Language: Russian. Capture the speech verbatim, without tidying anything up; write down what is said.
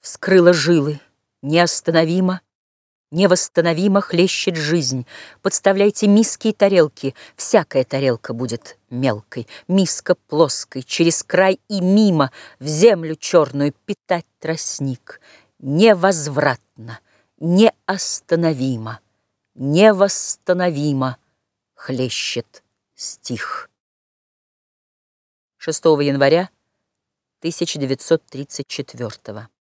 вскрыла жилы, неостановимо, невосстановимо хлещет жизнь. Подставляйте миски и тарелки, всякая тарелка будет мелкой, миска плоской, через край и мимо в землю черную питать тростник. Невозвратно, неостановимо, невосстановимо хлещет стих. шестого января тысяча девятьсот тридцать четвёртого.